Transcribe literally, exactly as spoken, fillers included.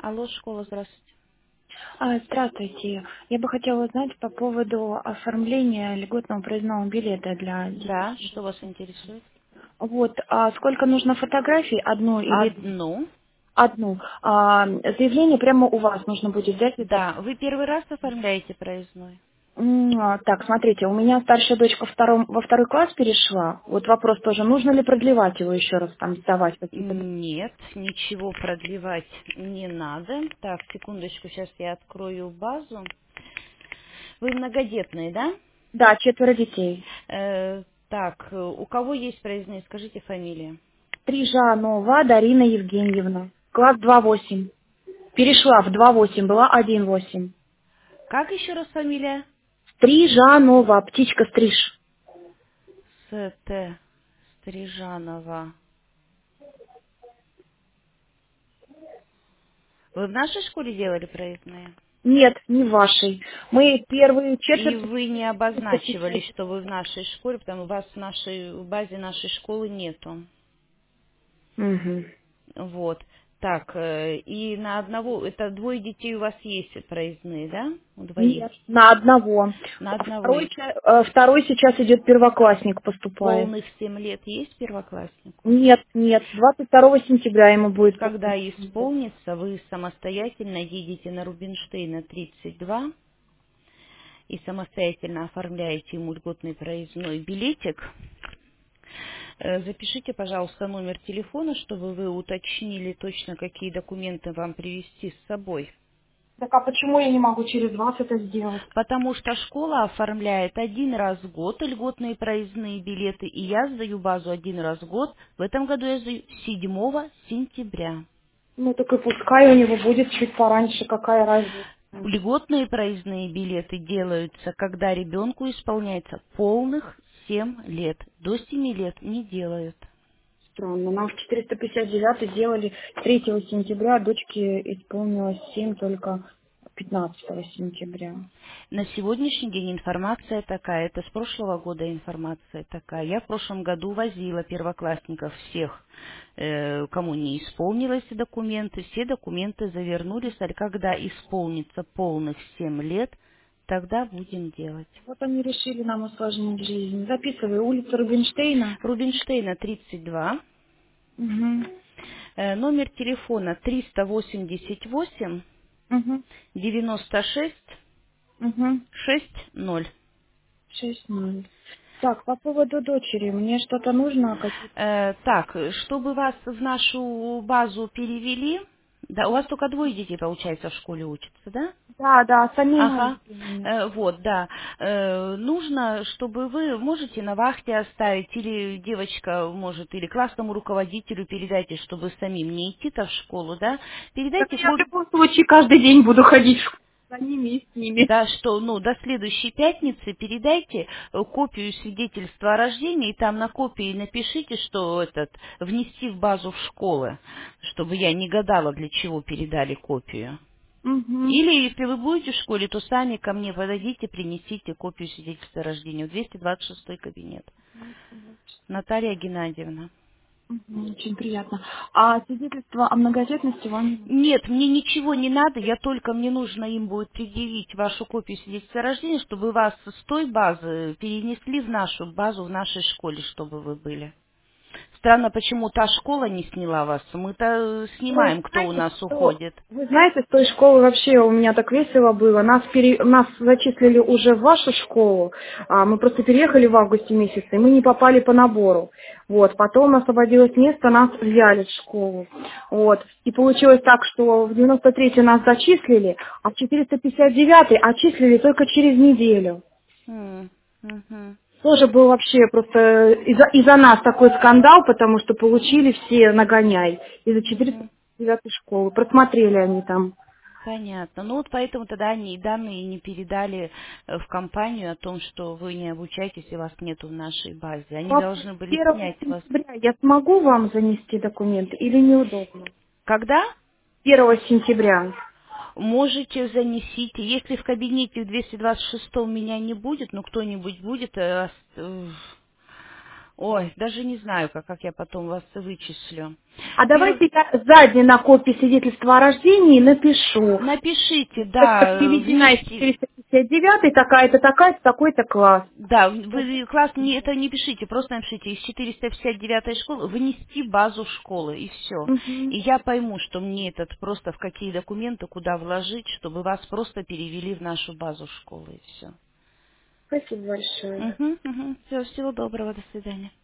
Алло, школа, здравствуйте. А, Здравствуйте. Я бы хотела узнать по поводу оформления льготного проездного билета для Да, детей. что вас интересует? Вот, а сколько нужно фотографий? Одну или Одну. одну? А, заявление прямо у вас нужно будет взять и Да, забрать. вы первый раз оформляете проездной? М, а, Так, смотрите, у меня старшая дочка втором, во второй класс перешла. Вот вопрос тоже, нужно ли продлевать его еще раз, там, сдавать какие-то... Нет, ничего продлевать не надо. Так, секундочку, сейчас я открою базу. Вы многодетные, да? Да, четверо детей. Э, так, э, у кого есть проездные, скажите фамилии. Стрижанова Дарина Евгеньевна. Класс два восемь. Перешла в два восемь, была один восемь. Как еще раз фамилия? Стрижанова, птичка стриж. С.Т. Стрижанова. Вы в нашей школе делали проездные? Нет, не вашей. Мы первые И четверть вы не обозначивали, посещали. что вы в нашей школе, потому что у вас в нашей в базе нашей школы нету. Мгм. Вот. Так, э, и на одного, это двое детей у вас есть проездные, да? У двоих. Нет, на одного. На одного Второй, есть. ча- э, второй сейчас идет первоклассник, поступает. Полных семь лет есть первокласснику? Нет, нет, двадцать второго сентября ему будет Когда полностью. исполнится, вы самостоятельно едете на Рубинштейна тридцать два и самостоятельно оформляете ему льготный проездной билетик. Э, Запишите, пожалуйста, номер телефона, чтобы вы уточнили точно, какие документы вам привезти с собой. Так а почему я не могу через вас это сделать? Потому что школа оформляет один раз в год льготные проездные билеты, и я сдаю базу один раз в год. В этом году я сдаю седьмого сентября. Ну так и пускай у него будет чуть пораньше, какая разница. Льготные проездные билеты делаются, когда ребенку исполняется полных семь лет. До семи лет не делают. Странно. Нам в четыреста пятьдесят девятый делали третьего сентября, а дочке исполнилось семь только пятнадцатого сентября. На сегодняшний день информация такая, это с прошлого года информация такая. Я в прошлом году возила первоклассников всех, э, кому не исполнилось документы, все документы завернули, сказали, когда исполнится полных семь лет, тогда будем делать. Вот они решили нам усложнить жизнь. Записывай, улица Рубинштейна. Рубинштейна тридцать два, Угу. э, номер телефона триста восемьдесят восемь Угу. девяносто шесть Угу. шесть ноль. Шесть ноль. Так, по поводу дочери. Мне что-то нужно? Какие-то... Э, так, чтобы вас в нашу базу перевели, да, у вас только двое детей, получается, в школе учатся, да? Да, да, самые Ага, маленькие у меня. Э, вот, да. Э, нужно, чтобы вы можете на вахте оставить, или девочка может, или классному руководителю передайте, чтобы самим не идти-то в школу, да? Так Передайте, я в хоть любом случае каждый день буду ходить в школу за ними и с ними. да, что, ну, до следующей пятницы передайте э, копию свидетельства о рождении, и там на копии напишите, что этот, внести в базу в школы, чтобы я не гадала, для чего передали копию. Угу. Или, если вы будете в школе, то сами ко мне подойдите, принесите копию свидетельства о рождении. двести двадцать шестой кабинет. Наталья Геннадьевна. Мгм, очень приятно. А свидетельство о многодетности вам не нужно? Нет, мне ничего не надо, я только мне нужно им будет предъявить вашу копию свидетельства о рождении, чтобы вас с той базы перенесли в нашу базу в нашей школе, чтобы вы были. Странно, почему та школа не сняла вас. Мы-то э, Вы снимаем, кто у знаете, нас что... уходит. Вы знаете, с той школы вообще у меня так весело было. Нас, пере... Нас зачислили уже в вашу школу. А, мы просто переехали в августе месяце, и мы не попали по набору. Вот. Потом освободилось место, нас взяли в школу. Вот. И получилось так, что в девяносто третий нас зачислили, а в четыреста пятьдесят девятый отчислили только через неделю. М, мгм, Тоже был вообще просто из-за из-за нас такой скандал, потому что получили все нагоняй из-за четыреста мгм. девятой школы. Просмотрели они там. Понятно. Ну вот поэтому тогда они и данные не передали э, в компанию о том, что вы не обучаетесь и вас нету в нашей базе. Они По должны были первого снять вас. сентября я смогу вам занести документы или неудобно? Когда? Первого сентября. Можете занесите. Если в кабинете в двести двадцать шестом меня не будет, но кто-нибудь будет, э, ос- э, Ой, даже не знаю, как, как я потом вас вычислю. А Перв- давайте я сзади на копии свидетельства о рождении напишу. Напишите, Это да, переведена из внести. четыреста пятьдесят девять, такая-то, такая-то, такой-то класс. Да, вы класс не, это не пишите, просто напишите из четыреста пятьдесят девятой школы внести базу школы и все. Мгм. И я пойму, что мне этот просто в какие документы, куда вложить, чтобы вас просто перевели в нашу базу школы и все. Спасибо большое. Угу, угу. Все, всего доброго, до свидания.